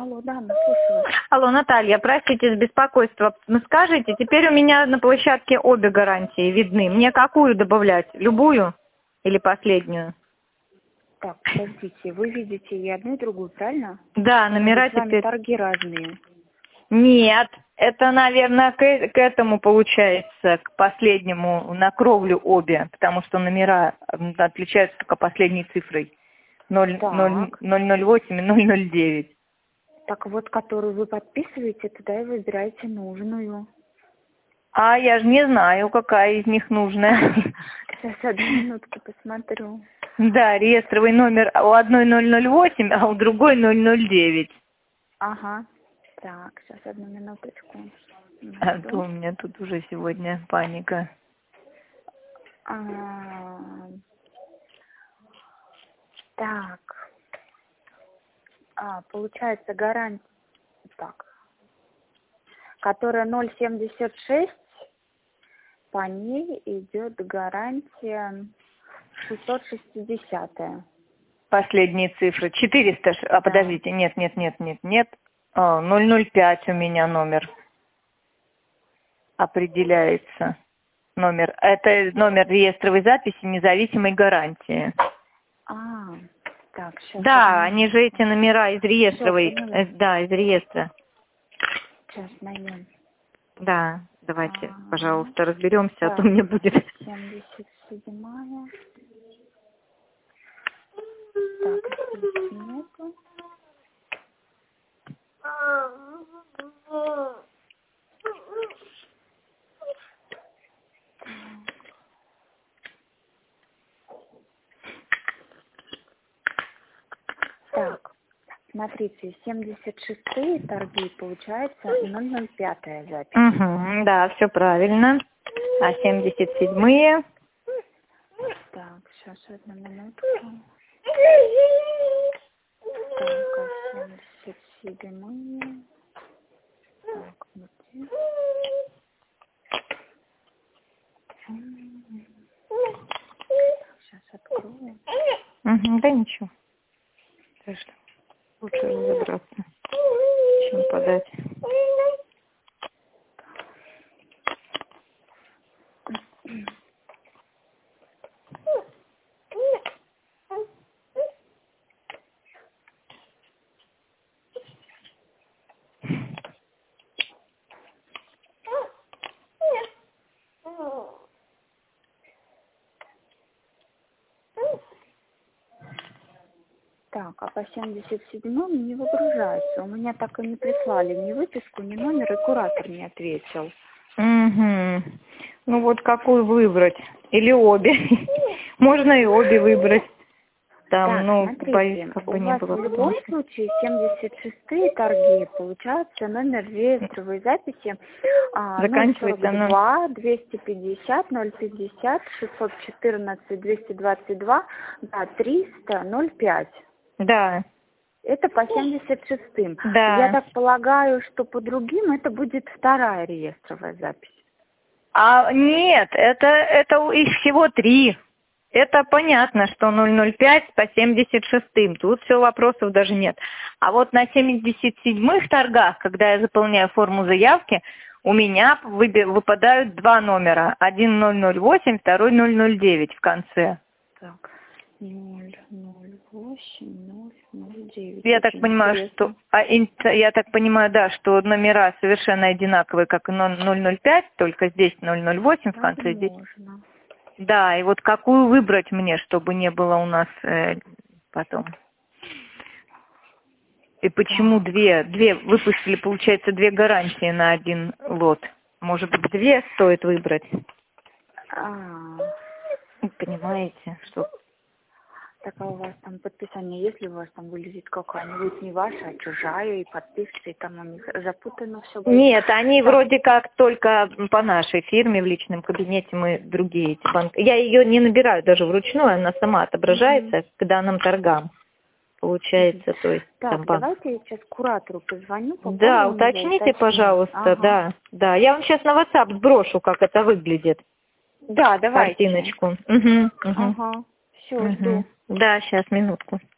Алло, да, мы слушаю вас. Алло, Наталья, простите за беспокойство. Скажите, теперь у меня на площадке обе гарантии видны. Мне какую добавлять? Любую или последнюю? Так, подождите, вы видите и одну, и другую, правильно? Да, номера с вами теперь... торги разные. Нет, это, наверное, к этому получается, к последнему, на кровлю обе, потому что номера отличаются только последней цифрой. 008 и 009. Так вот, которую вы подписываете, тогда и выбираете нужную. А я же не знаю, какая из них нужная. Сейчас, одну минутку посмотрю. Да, реестровый номер у одной 008, а у другой 009. Ага. Так, сейчас, одну минуточку. А то у меня тут уже сегодня паника. Так. Получается гарантия, так, которая 0,76, по ней идет гарантия 660. Последние цифры. 400. А, подождите, нет. 005 у меня номер определяется. Номер. Это номер реестровой записи независимой гарантии. Так, сейчас. Да, они же эти номера из реестровой. Да, из реестра. Сейчас найдем. Да, давайте, пожалуйста, разберемся, а то мне будет... 77-я. Так, здесь нету. Так, смотрите, 76-е торги, получается, 005-я запись. Угу, да, все правильно. А 77-е? Так, сейчас, одну минутку. Так, а 77-е. Так, вот здесь. Сейчас открою. Угу, да ничего. Так что лучше разобраться, чем подать. Так, а по 77-му не выгружается. У меня так и не прислали ни выписку, ни номер, и куратор не ответил. Угу. Ну вот какую выбрать? Или обе? Можно и обе выбрать. Там, Так, ну, смотрите, боюсь, как бы у не вас было. в любом случае 76-е торги, получается номер реестровой записи Заканчивается 042, 250, 050, 614, 222, да, 300, 05. Да. Это по 76-м. Да. Я так полагаю, что по другим это будет вторая реестровая запись. Нет, это их всего 3. Это понятно, что 005 по 76-м. Тут все, вопросов даже нет. А вот на 77-х торгах, когда я заполняю форму заявки, у меня выпадают 2 номера. Один 008, второй 009 в конце. Так, 008, 009. Я так понимаю, что я так понимаю, да, что номера совершенно одинаковые, как и 005, только здесь 008 в конце. Здесь. Да, и вот какую выбрать мне, чтобы не было у нас потом. И почему две выпустили, получается, 2 гарантии на один лот? Может быть, 2 стоит выбрать? Понимаете, что... Так, а у вас там подписание, если у вас там вылезет какая-нибудь не ваша, а чужая, и подписка, и там у них запутано все будет? Нет, они вроде как только по нашей фирме в личном кабинете, мы другие эти банки. Я ее не набираю даже вручную, она сама отображается к данным торгам. Получается, то есть так, там банк. давайте я сейчас куратору позвоню. Да, уточните, пожалуйста, да. Я вам сейчас на WhatsApp сброшу, как это выглядит. Да, давайте. Картиночку. Ага, все, жду. Да, сейчас, минутку.